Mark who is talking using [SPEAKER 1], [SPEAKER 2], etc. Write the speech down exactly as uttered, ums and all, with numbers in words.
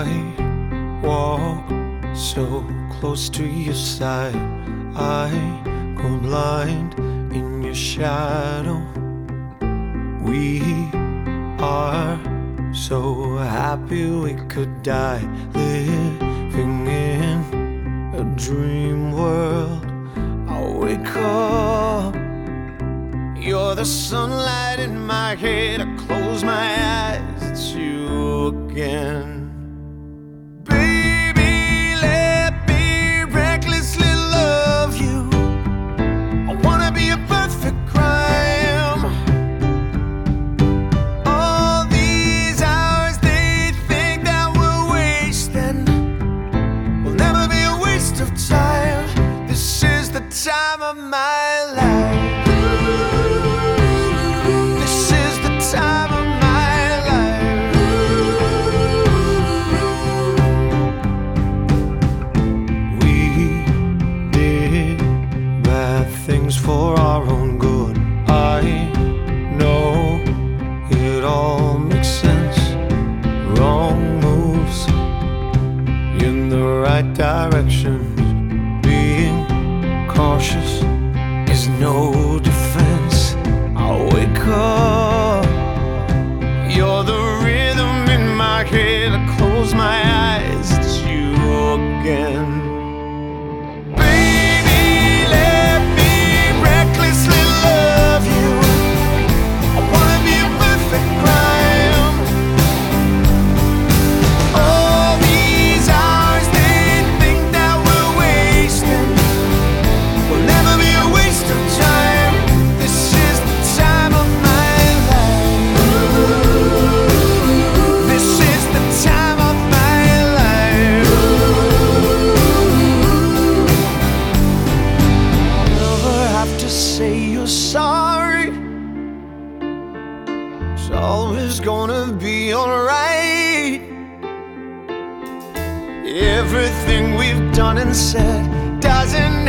[SPEAKER 1] I walk so close to your side, I go blind in your shadow. We are so happy we could die, living in a dream world. I wake up, you're the sunlight in my head. I close my eyes, it's you again. Baby, let me recklessly love you. I wanna be a perfect crime. All these hours they think that we're wasting will never be a waste of time. This is the time of my life. Things for our own good. I know it all makes sense. Wrong moves in the right direction. Being cautious is no defense. I wake up, you're the rhythm in my head. I close my eyes, it's you again. Say you're sorry, it's always gonna be alright. Everything we've done and said doesn't